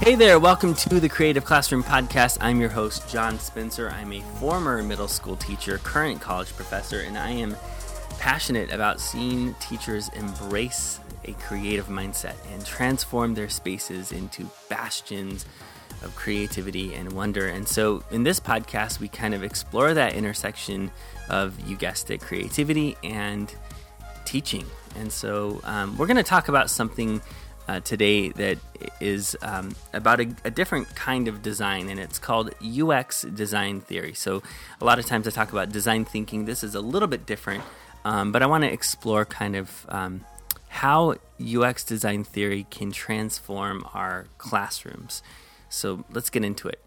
Hey there, welcome to the Creative Classroom Podcast. I'm your host, John Spencer. I'm a former middle school teacher, current college professor, and I am passionate about seeing teachers embrace a creative mindset and transform their spaces into bastions of creativity and wonder. And so in this podcast, we kind of explore that intersection of, you guessed it, creativity and teaching. And so we're going to talk about something today that is about a different kind of design, and it's called UX design theory. So a lot of times I talk about design thinking. This is a little bit different, but I want to explore kind of how UX design theory can transform our classrooms. So let's get into it.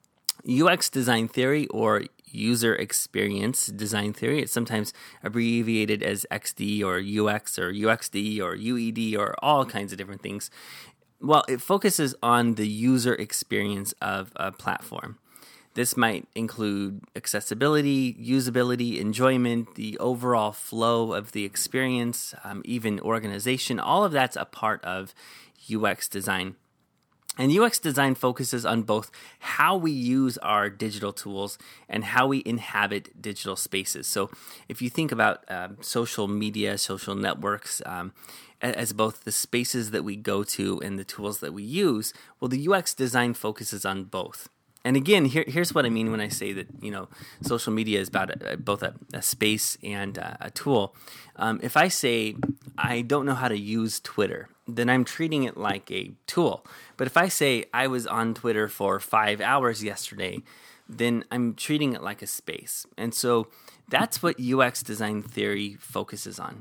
UX design theory, or user experience design theory, it's sometimes abbreviated as XD or UX or UXD or UED or all kinds of different things. Well, it focuses on the user experience of a platform. This might include accessibility, usability, enjoyment, the overall flow of the experience, even organization. All of that's a part of UX design. And UX design focuses on both how we use our digital tools and how we inhabit digital spaces. So if you think about social media, social networks, as both the spaces that we go to and the tools that we use, well, the UX design focuses on both. And again, here's what I mean when I say that, social media is about both a space and a tool. If I say I don't know how to use Twitter, then I'm treating it like a tool. But if I say I was on Twitter for 5 hours yesterday, then I'm treating it like a space. And so that's what UX design theory focuses on.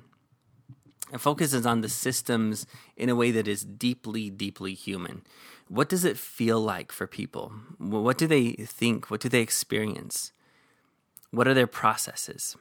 It focuses on the systems in a way that is deeply, deeply human. What does it feel like for people? What do they think? What do they experience? What are their processes?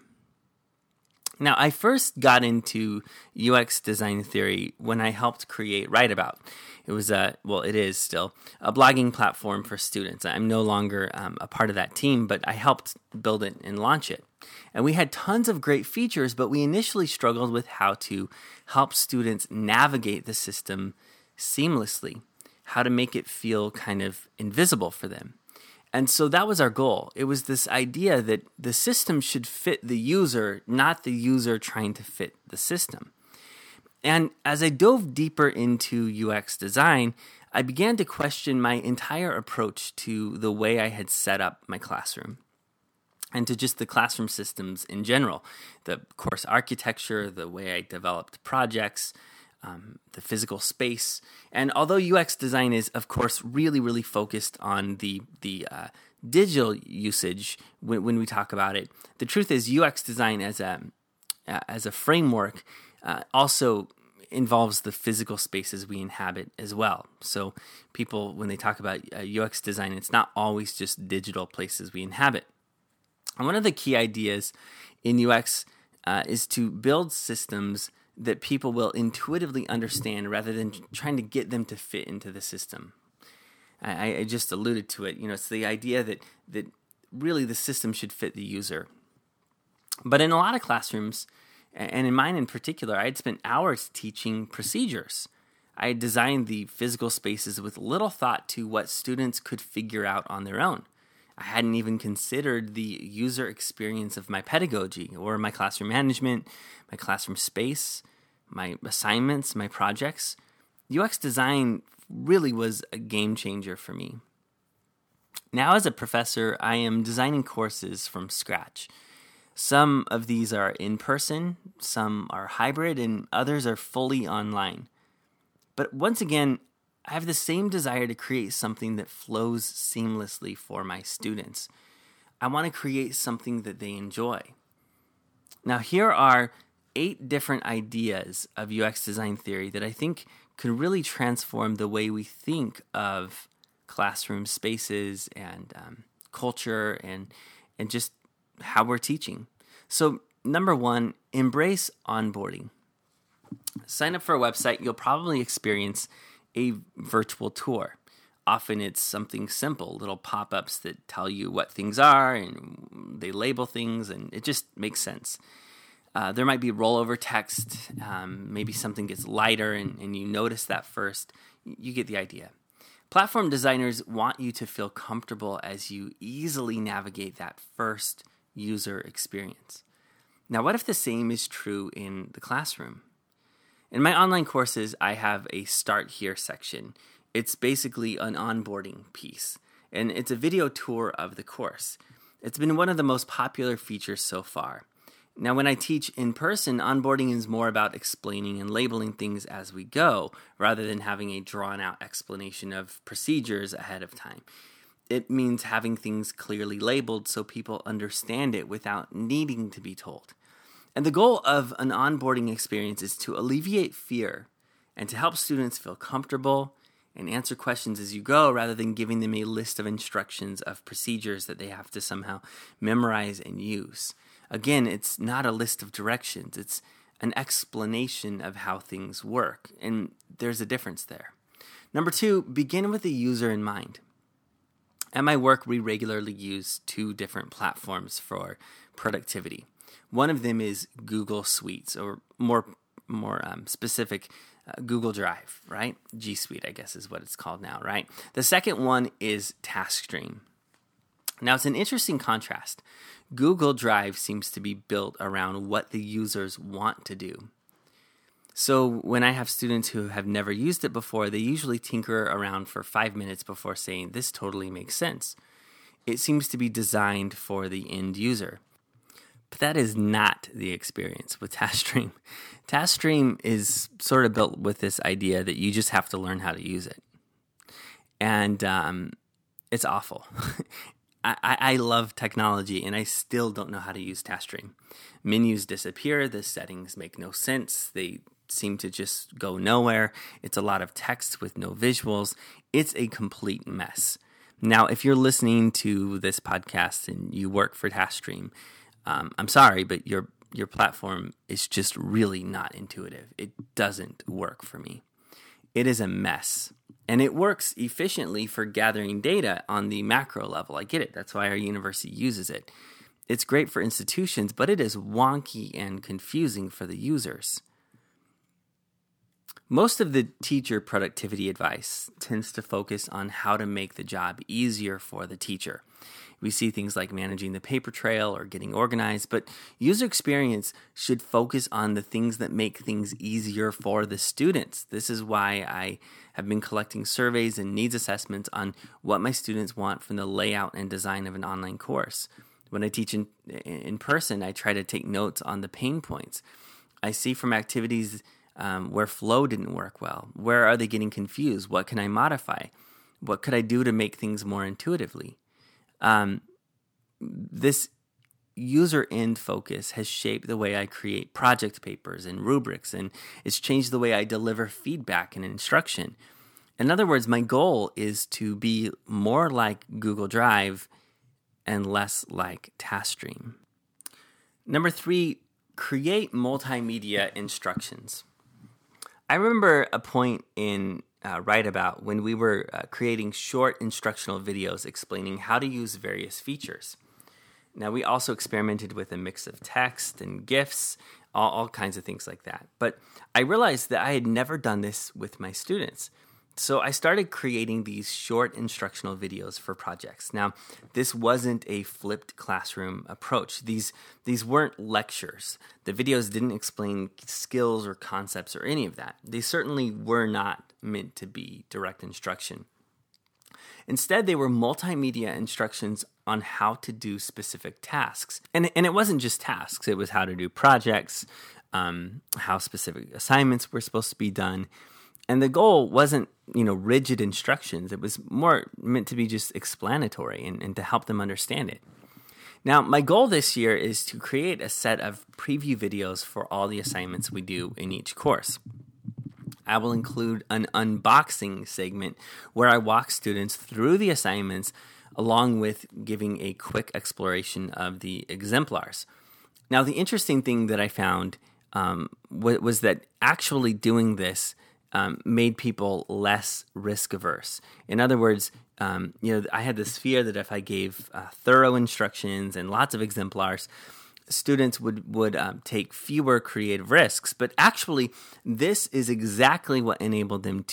Now, I first got into UX design theory when I helped create Write About. It was it is still a blogging platform for students. I'm no longer a part of that team, but I helped build it and launch it. And we had tons of great features, but we initially struggled with how to help students navigate the system seamlessly, how to make it feel kind of invisible for them. And so that was our goal. It was this idea that the system should fit the user, not the user trying to fit the system. And as I dove deeper into UX design, I began to question my entire approach to the way I had set up my classroom and to just the classroom systems in general, the course architecture, the way I developed projects, the physical space. And although UX design is, of course, really, really focused on the digital usage when we talk about it, the truth is UX design as a framework also involves the physical spaces we inhabit as well. So people, when they talk about UX design, it's not always just digital places we inhabit. And one of the key ideas in UX is to build systems that people will intuitively understand rather than trying to get them to fit into the system. I just alluded to it. It's the idea that really the system should fit the user. But in a lot of classrooms, and in mine in particular, I had spent hours teaching procedures. I had designed the physical spaces with little thought to what students could figure out on their own. I hadn't even considered the user experience of my pedagogy or my classroom management, my classroom space, my assignments, my projects. UX design really was a game changer for me. Now as a professor, I am designing courses from scratch. Some of these are in person, some are hybrid, and others are fully online. But once again, I have the same desire to create something that flows seamlessly for my students. I want to create something that they enjoy. Now, here are 8 different ideas of UX design theory that I think could really transform the way we think of classroom spaces and culture and just how we're teaching. So, number 1, embrace onboarding. Sign up for a website. You'll probably experience a virtual tour. Often it's something simple, little pop-ups that tell you what things are and they label things, and it just makes sense. There might be rollover text, maybe something gets lighter and you notice that first. You get the idea. Platform designers want you to feel comfortable as you easily navigate that first user experience. Now, what if the same is true in the classroom? In my online courses, I have a Start Here section. It's basically an onboarding piece, and it's a video tour of the course. It's been one of the most popular features so far. Now, when I teach in person, onboarding is more about explaining and labeling things as we go, rather than having a drawn-out explanation of procedures ahead of time. It means having things clearly labeled so people understand it without needing to be told. And the goal of an onboarding experience is to alleviate fear and to help students feel comfortable and answer questions as you go, rather than giving them a list of instructions of procedures that they have to somehow memorize and use. Again, it's not a list of directions. It's an explanation of how things work, and there's a difference there. Number 2, begin with the user in mind. At my work, we regularly use 2 different platforms for productivity. One of them is Google Suites, or more specific, Google Drive, right? G Suite, I guess is what it's called now, right? The second one is TaskStream. Now, it's an interesting contrast. Google Drive seems to be built around what the users want to do. So when I have students who have never used it before, they usually tinker around for 5 minutes before saying, this totally makes sense. It seems to be designed for the end user. But that is not the experience with TaskStream. TaskStream is sort of built with this idea that you just have to learn how to use it. And it's awful. I love technology, and I still don't know how to use TaskStream. Menus disappear. The settings make no sense. They seem to just go nowhere. It's a lot of text with no visuals. It's a complete mess. Now, if you're listening to this podcast and you work for TaskStream, I'm sorry, but your platform is just really not intuitive. It doesn't work for me. It is a mess. And it works efficiently for gathering data on the macro level. I get it. That's why our university uses it. It's great for institutions, but it is wonky and confusing for the users. Most of the teacher productivity advice tends to focus on how to make the job easier for the teacher. We see things like managing the paper trail or getting organized, but user experience should focus on the things that make things easier for the students. This is why I have been collecting surveys and needs assessments on what my students want from the layout and design of an online course. When I teach in person, I try to take notes on the pain points. I see from activities where flow didn't work well. Where are they getting confused? What can I modify? What could I do to make things more intuitively? This user end focus has shaped the way I create project papers and rubrics, and it's changed the way I deliver feedback and instruction. In other words, my goal is to be more like Google Drive and less like TaskStream. Number 3, create multimedia instructions. I remember a point in Write About when we were creating short instructional videos explaining how to use various features. Now, we also experimented with a mix of text and GIFs, all kinds of things like that. But I realized that I had never done this with my students. So I started creating these short instructional videos for projects. Now, this wasn't a flipped classroom approach. These weren't lectures. The videos didn't explain skills or concepts or any of that. They certainly were not meant to be direct instruction. Instead, they were multimedia instructions on how to do specific tasks. And it wasn't just tasks. It was how to do projects, how specific assignments were supposed to be done. And the goal wasn't, rigid instructions. It was more meant to be just explanatory and to help them understand it. Now, my goal this year is to create a set of preview videos for all the assignments we do in each course. I will include an unboxing segment where I walk students through the assignments along with giving a quick exploration of the exemplars. Now, the interesting thing that I found was that actually doing this made people less risk averse. In other words, I had this fear that if I gave thorough instructions and lots of exemplars, students would take fewer creative risks. But actually, this is exactly what enabled them to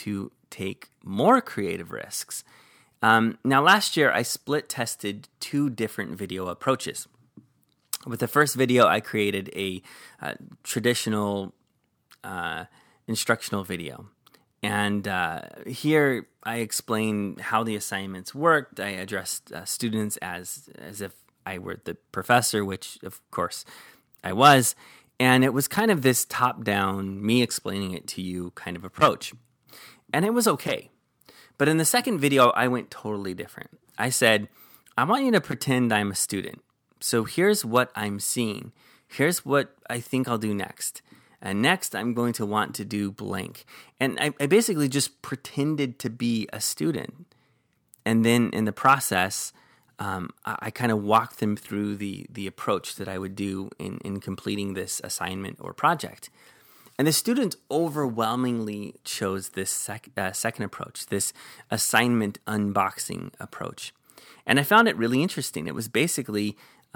take more creative risks. Now, last year, I split tested 2 different video approaches. With the first video, I created a traditional instructional video. And here I explained how the assignments worked. I addressed students as if I were the professor, which of course I was. And it was kind of this top-down, me explaining it to you kind of approach. And it was okay. But in the second video, I went totally different. I said, I want you to pretend I'm a student. So here's what I'm seeing. Here's what I think I'll do next. And next, I'm going to want to do blank. And I basically just pretended to be a student. And then in the process, I kind of walked them through the approach that I would do in completing this assignment or project. And the students overwhelmingly chose this second approach, this assignment unboxing approach. And I found it really interesting. It was basically,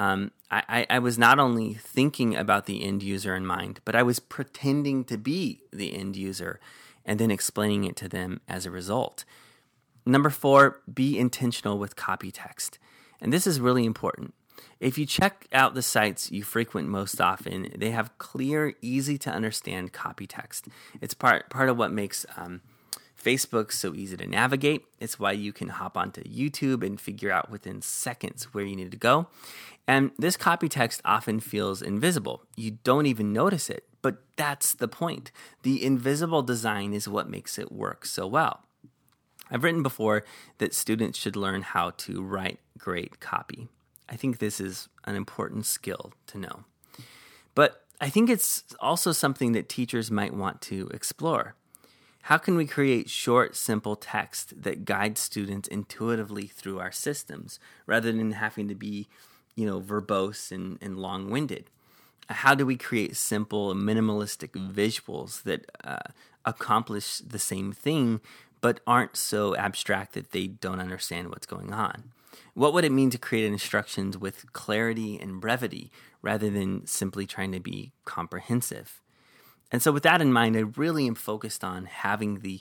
I was not only thinking about the end user in mind, but I was pretending to be the end user and then explaining it to them as a result. Number 4, be intentional with copy text. And this is really important. If you check out the sites you frequent most often, they have clear, easy to understand copy text. It's part of what makes Facebook so easy to navigate. It's why you can hop onto YouTube and figure out within seconds where you need to go. And this copy text often feels invisible. You don't even notice it, but that's the point. The invisible design is what makes it work so well. I've written before that students should learn how to write great copy. I think this is an important skill to know. But I think it's also something that teachers might want to explore. How can we create short, simple text that guides students intuitively through our systems rather than having to be, verbose and long-winded? How do we create simple, minimalistic visuals that accomplish the same thing but aren't so abstract that they don't understand what's going on? What would it mean to create instructions with clarity and brevity rather than simply trying to be comprehensive? And so with that in mind, I really am focused on having the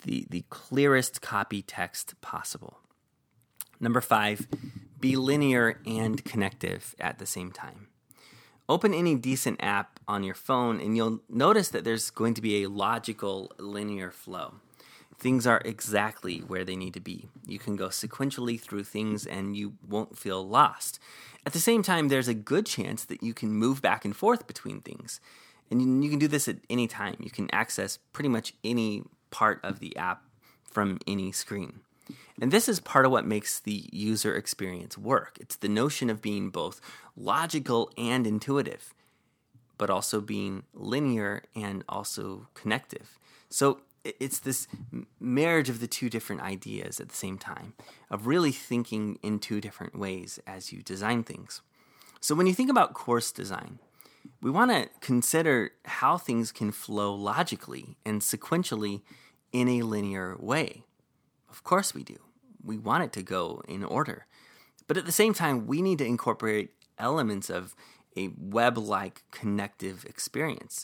clearest copy text possible. Number 5, be linear and connective at the same time. Open any decent app on your phone and you'll notice that there's going to be a logical linear flow. Things are exactly where they need to be. You can go sequentially through things and you won't feel lost. At the same time, there's a good chance that you can move back and forth between things. And you can do this at any time. You can access pretty much any part of the app from any screen. And this is part of what makes the user experience work. It's the notion of being both logical and intuitive, but also being linear and also connective. So it's this marriage of the 2 different ideas at the same time, of really thinking in 2 different ways as you design things. So when you think about course design, we want to consider how things can flow logically and sequentially in a linear way. Of course we do. We want it to go in order. But at the same time, we need to incorporate elements of a web-like connective experience.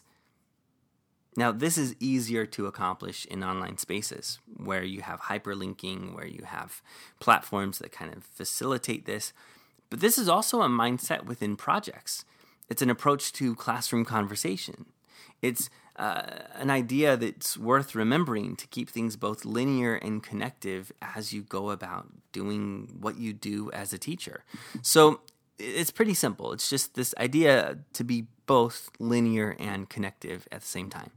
Now, this is easier to accomplish in online spaces where you have hyperlinking, where you have platforms that kind of facilitate this. But this is also a mindset within projects. It's an approach to classroom conversation. It's an idea that's worth remembering to keep things both linear and connective as you go about doing what you do as a teacher. So it's pretty simple. It's just this idea to be both linear and connective at the same time.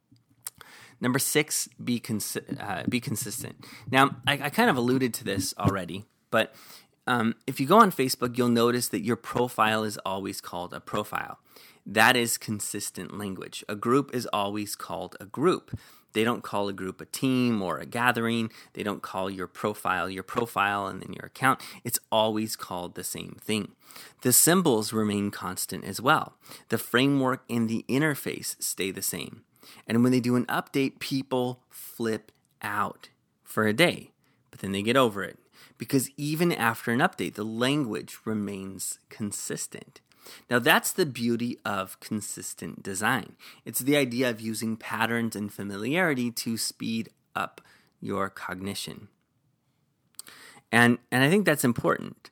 Number 6, be consistent. Now, I kind of alluded to this already, but if you go on Facebook, you'll notice that your profile is always called a profile. That is consistent language. A group is always called a group. They don't call a group a team or a gathering. They don't call your profile and then your account. It's always called the same thing. The symbols remain constant as well. The framework and the interface stay the same. And when they do an update, people flip out for a day, but then they get over it. Because even after an update, the language remains consistent. Now, that's the beauty of consistent design. It's the idea of using patterns and familiarity to speed up your cognition. And I think that's important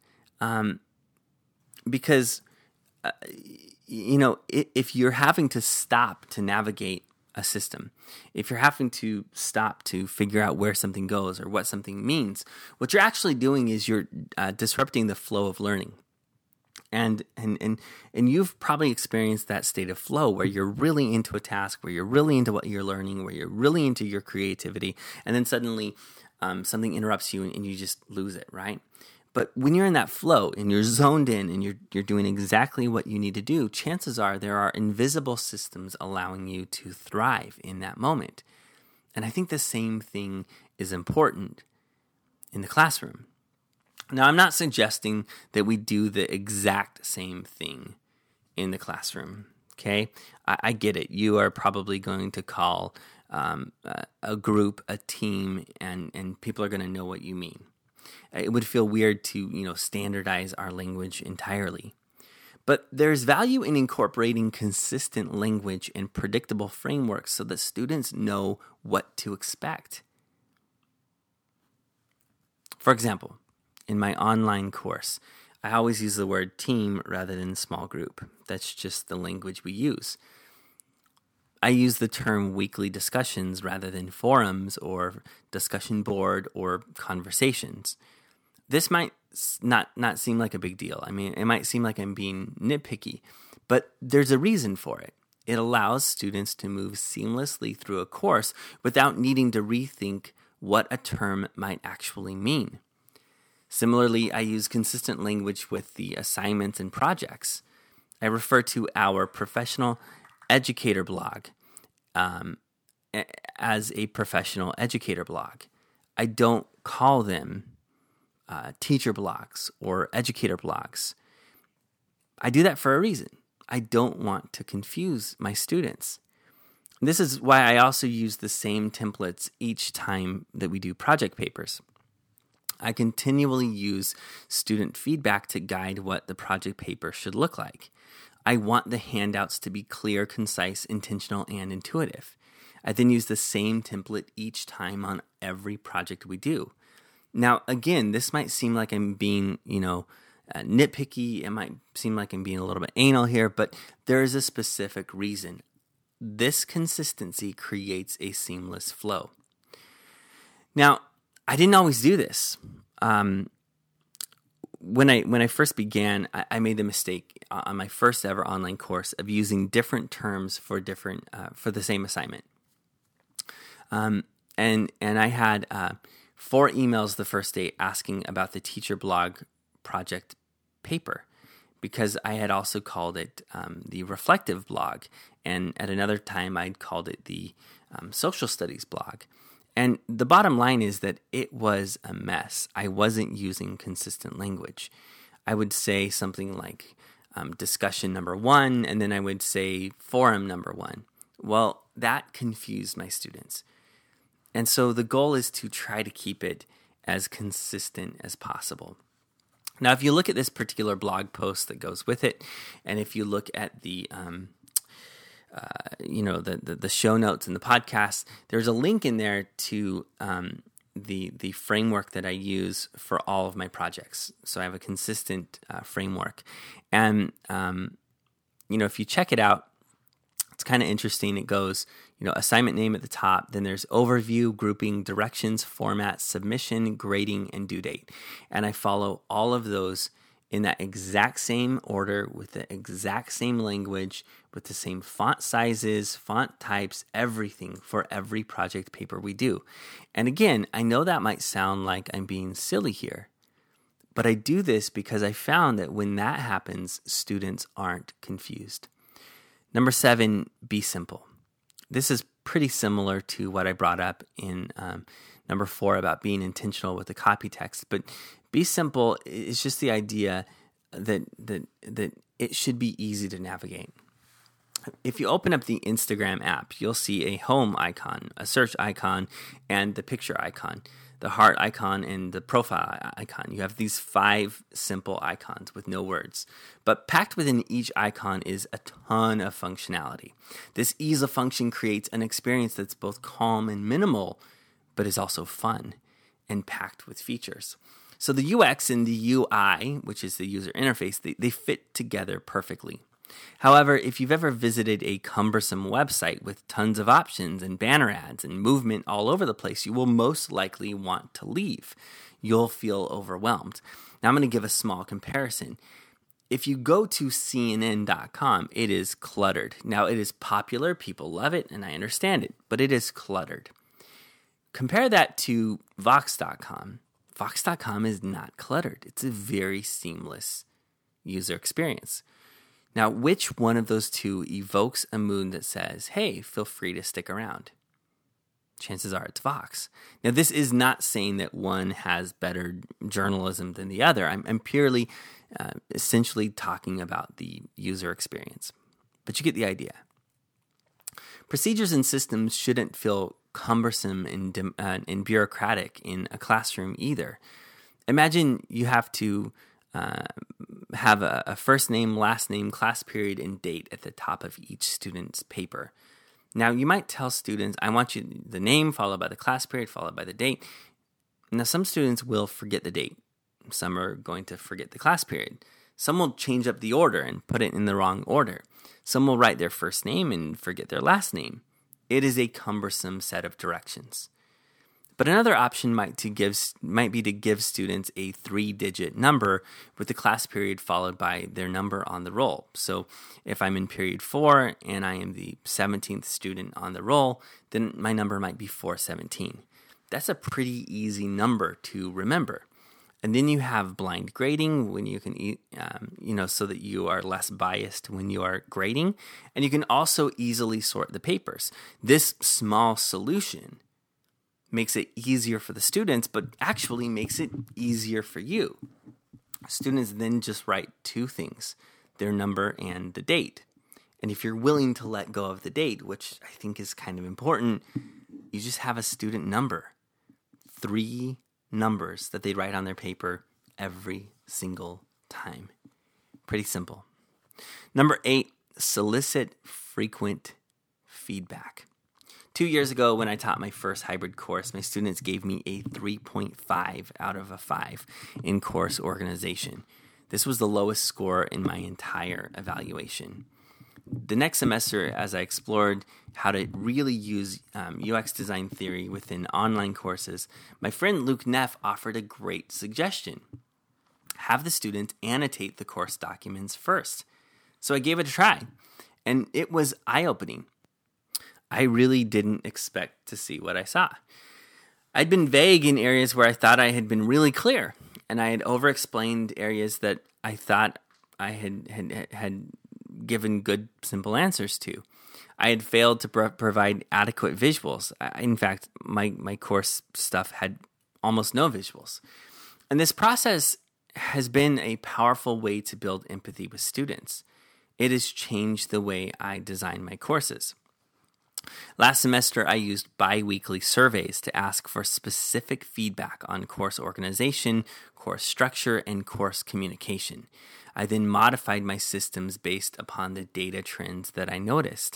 because, if you're having to stop to navigate a system, if you're having to stop to figure out where something goes or what something means, what you're actually doing is you're disrupting the flow of learning. And you've probably experienced that state of flow where you're really into a task, where you're really into what you're learning, where you're really into your creativity, and then suddenly something interrupts you and you just lose it, right? But when you're in that flow and you're zoned in and you're doing exactly what you need to do, chances are there are invisible systems allowing you to thrive in that moment. And I think the same thing is important in the classroom. Now, I'm not suggesting that we do the exact same thing in the classroom, okay? I get it. You are probably going to call a group a team, and people are going to know what you mean. It would feel weird to, standardize our language entirely. But there's value in incorporating consistent language and predictable frameworks so that students know what to expect. For example, in my online course, I always use the word team rather than small group. That's just the language we use. I use the term weekly discussions rather than forums or discussion board or conversations. This might not seem like a big deal. I mean, it might seem like I'm being nitpicky, but there's a reason for it. It allows students to move seamlessly through a course without needing to rethink what a term might actually mean. Similarly, I use consistent language with the assignments and projects. I refer to our professional educator blog as a professional educator blog. I don't call them teacher blogs or educator blogs. I do that for a reason. I don't want to confuse my students. This is why I also use the same templates each time that we do project papers. I continually use student feedback to guide what the project paper should look like. I want the handouts to be clear, concise, intentional, and intuitive. I then use the same template each time on every project we do. Now, again, this might seem like I'm being, nitpicky. It might seem like I'm being a little bit anal here, but there is a specific reason. This consistency creates a seamless flow. Now, I didn't always do this. When I first began, I made the mistake on my first ever online course of using different terms for the same assignment. And I had 4 emails the first day asking about the teacher blog project paper, because I had also called it the reflective blog, and at another time I'd called it the social studies blog. And the bottom line is that it was a mess. I wasn't using consistent language. I would say something like discussion number 1, and then I would say forum number 1. Well, that confused my students. And so the goal is to try to keep it as consistent as possible. Now, if you look at this particular blog post that goes with it, and if you look at the show notes in the podcast, there's a link in there to the framework that I use for all of my projects. So I have a consistent framework, and if you check it out, it's kind of interesting. It goes, assignment name at the top, then there's overview, grouping, directions, format, submission, grading, and due date. And I follow all of those in that exact same order, with the exact same language, with the same font sizes, font types, everything for every project paper we do. And again, I know that might sound like I'm being silly here, but I do this because I found that when that happens, students aren't confused. Number 7, be simple. This is pretty similar to what I brought up in number 4 about being intentional with the copy text, but be simple is just the idea that it should be easy to navigate. If you open up the Instagram app, you'll see a home icon, a search icon, and the picture icon, the heart icon, and the profile icon. You have these 5 simple icons with no words. But packed within each icon is a ton of functionality. This ease of function creates an experience that's both calm and minimal, but is also fun and packed with features. So the UX and the UI, which is the user interface, they fit together perfectly. However, if you've ever visited a cumbersome website with tons of options and banner ads and movement all over the place, you will most likely want to leave. You'll feel overwhelmed. Now I'm going to give a small comparison. If you go to CNN.com, it is cluttered. Now it is popular, people love it, and I understand it, but it is cluttered. Compare that to Vox.com. Vox.com is not cluttered. It's a very seamless user experience. Now, which one of those two evokes a mood that says, hey, feel free to stick around? Chances are it's Vox. Now, this is not saying that one has better journalism than the other. I'm purely, essentially talking about the user experience. But you get the idea. Procedures and systems shouldn't feel cumbersome and bureaucratic in a classroom either. Imagine you have to have a first name, last name, class period, and date at the top of each student's paper. Now, you might tell students, I want you the name followed by the class period, followed by the date. Now, some students will forget the date. Some are going to forget the class period. Some will change up the order and put it in the wrong order. Some will write their first name and forget their last name. It is a cumbersome set of directions. But another option might be to give students a 3-digit number with the class period followed by their number on the roll. So if I'm in period 4 and I am the 17th student on the roll, then my number might be 417. That's a pretty easy number to remember. And then you have blind grading when you can, so that you are less biased when you are grading. And you can also easily sort the papers. This small solution makes it easier for the students, but actually makes it easier for you. Students then just write 2 things, their number and the date. And if you're willing to let go of the date, which I think is kind of important, you just have a student number. 3 numbers that they write on their paper every single time. Pretty simple. Number 8, solicit frequent feedback. 2 years ago, when I taught my first hybrid course, my students gave me a 3.5 out of a 5 in course organization. This was the lowest score in my entire evaluation. The next semester, as I explored how to really use UX design theory within online courses, my friend Luke Neff offered a great suggestion. Have the students annotate the course documents first. So I gave it a try, and it was eye-opening. I really didn't expect to see what I saw. I'd been vague in areas where I thought I had been really clear, and I had over-explained areas that I thought I had given good, simple answers to. I had failed to provide adequate visuals. In fact, my course stuff had almost no visuals. And this process has been a powerful way to build empathy with students. It has changed the way I design my courses. Last semester, I used bi-weekly surveys to ask for specific feedback on course organization, course structure, and course communication. I then modified my systems based upon the data trends that I noticed.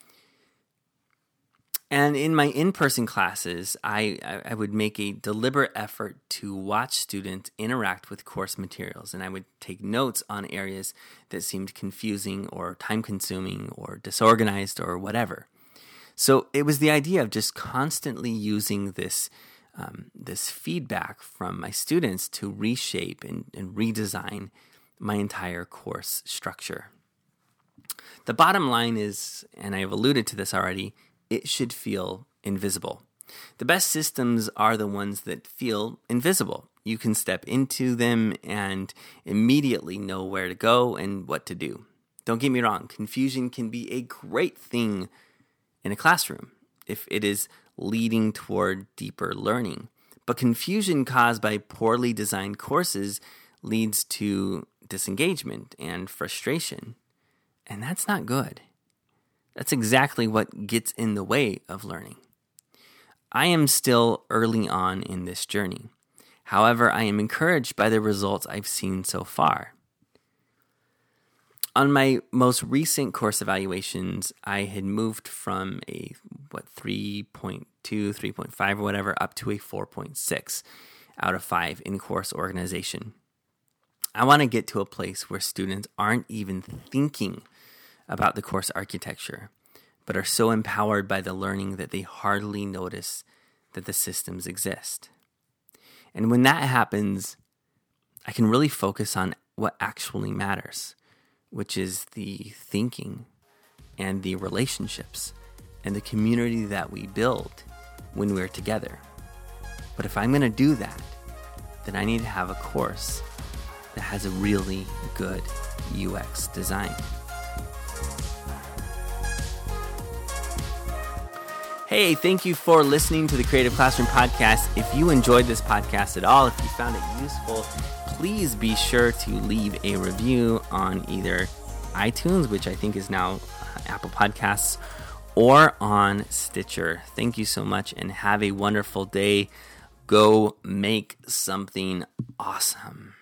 And in my in-person classes, I would make a deliberate effort to watch students interact with course materials, and I would take notes on areas that seemed confusing or time-consuming or disorganized or whatever. So it was the idea of just constantly using this feedback from my students to reshape and redesign my entire course structure. The bottom line is, and I've alluded to this already, it should feel invisible. The best systems are the ones that feel invisible. You can step into them and immediately know where to go and what to do. Don't get me wrong, confusion can be a great thing in a classroom if it is leading toward deeper learning. But confusion caused by poorly designed courses leads to disengagement and frustration. And that's not good. That's exactly what gets in the way of learning. I am still early on in this journey. However, I am encouraged by the results I've seen so far. On my most recent course evaluations, I had moved from a 3.2, 3.5 or whatever up to a 4.6 out of 5 in course organization. I want to get to a place where students aren't even thinking about the course architecture, but are so empowered by the learning that they hardly notice that the systems exist. And when that happens, I can really focus on what actually matters, which is the thinking and the relationships and the community that we build when we're together. But if I'm going to do that, then I need to have a course that has a really good UX design. Hey, thank you for listening to the Creative Classroom Podcast. If you enjoyed this podcast at all, if you found it useful, please be sure to leave a review on either iTunes, which I think is now Apple Podcasts, or on Stitcher. Thank you so much and have a wonderful day. Go make something awesome.